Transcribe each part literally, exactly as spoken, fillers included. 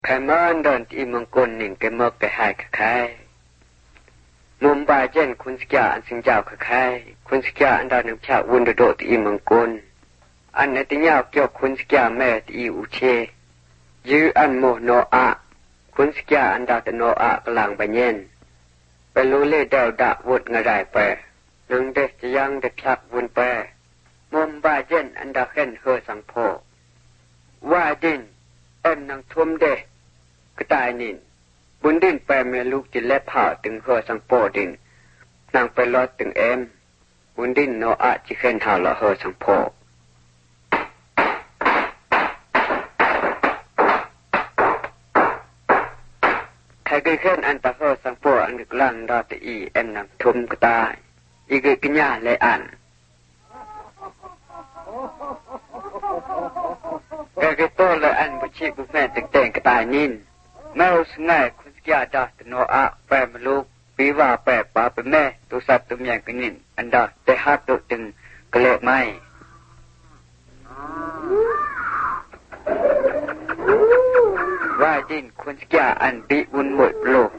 ใครมาเดินที่มังกรหนึ่งแกมกแกหายใครมุมบาเจนคุณสกาอันสิงเจ้าใครคุณสกาอันดาหนึ่งชาวุนโดดที่มังกรอันในที่ยาวเกี่ยวคุณสกาแม่ที่อุเชยื้ออันโมโนอะคุณสกาอันดาตโนอะกลางใบเย็นไปรู้เล่เดาดะวดงไรไปนังเดจะยังเดพลักวนไปมุมบาเจนอันดาเข็นเฮอสังโพว่าดินเอ็มนังทุ่มเดก็ตายนินบุญดินไปเมื่อลูกจิเล็บผ่าถึงเฮอสังโพดินนางไปรอดถึงเอ็มบุญดินโนอะจิเข็นหาละเฮอสังโพใครก็เข็นอันตะเฮอสังโพอันกลางดอตอีเอ็มนังทุ่มก็ตายอีกกิญญาเลยอันแกก็โตเลยอันบุชีบุแม่ตึงแต่งกระต่ายนินแม่สง่ายคุณสกาดาตโนอะแปรมลูกปีว่าแปรปาเป็นแม่ตัวสัตว์ตัวอย่างกันนินอันดาแต่ฮักตัวตึงกระเละไม่ว่าจินคุณสกาอันปีวุ่นหมดโลก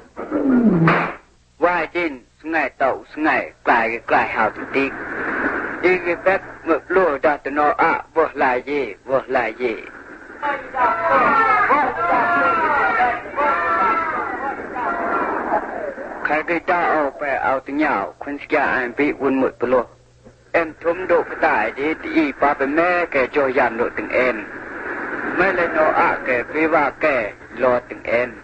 ว่าจินสง่ายเต่าสง่ายกลายกลายหาวจริงอีกแบบเมื่อโลดาตโนอะวัวลายเย่วัวลายเย่ใครก็จะเอาไปเอาตัวเหนียวคนสกาอันปีวุ่นหมดไปโลเอ็มทุ่มโดกตายดีที่ป้าเป็นแม่แกโจยามโดถึงเอ็มไม่เลยโนอะแกปีว่าแกรอถึงเอ็ม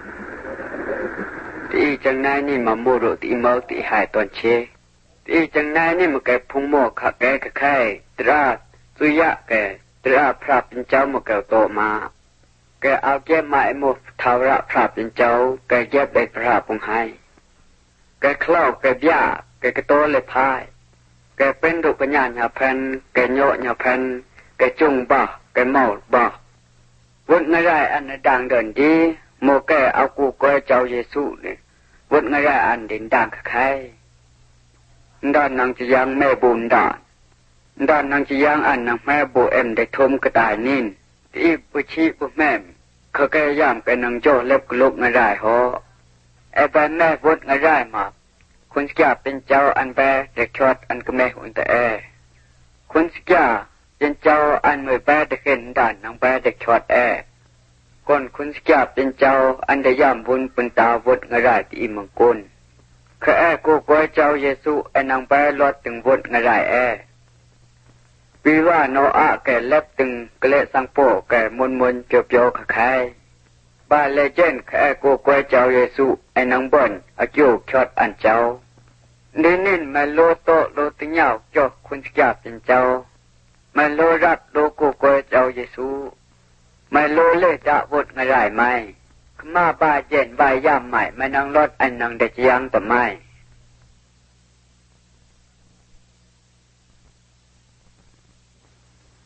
ที่จังนายนี่มาโมโรที่เมาที่หายตอนเชที่จังนายนี่มันแกพุงโมกขักแกกะไข่ตราสุยะแกตราพระเป็นเจ้ามาแกโตมาแกเอาแก้ไม้โมทาวระพระเป็นเจ้าแกแยบได้พระพุงให้แกเคล้าแกย่าแกกระโตเลยพายแกเป็นดุปัญญาหยาพันแกโยหยาพันแกจุงบ่แกเมาบ่วุ้นไม่ได้อันดังเดินดีโมแกเอากูก็เจ้าเยซูเนี่ยวุ้นไม่ได้อันดินดังใครด้านนางจะยังแม่บุญดานด้านนางจะยังอันนางแม่บุเอ็มได้ทมกระต่ายนินที่ปุชิปุแม่เขาแกย่ำเป็นนางโจเล็บกลุกไม่ได้หอไอ้แบนแม่วุ้นไม่ได้มาคุณสกาเป็นเจ้าอันแบเด็กชดอันก็แม่หุ่นแต่แอคุณสกาเป็นเจ้าอันมือแบเด็กเห็นด้านนางแบเด็กชดแอก่อนคุณสกาเป็นเจ้าอันได้ย่ำบุญเป็นตาวุ้นไม่ได้ที่มังกุลข้าแอกูก็เจ้าเยซูไอ้นางแปรลอดถึงวุ้นไม่ได้แอปีว่าโนอาแกเล็บถึงเกลสังโปแกมุนมุนเปียวเปียวขคายบ้านเลเจนข้าแอกูก็เจ้าเยซูไอ้นางบอนอากิวชดอันเจ้าดินินมาโลโตโลติญาจ่อคุณสกาเป็นเจ้ามาโลรักโลกูก็เจ้าเยซูมาโลเลจะวุ้นไม่ได้ไหมมาบาเจนใบย่ำใหม่มานังรถอันนังเด็กยังต่อไม่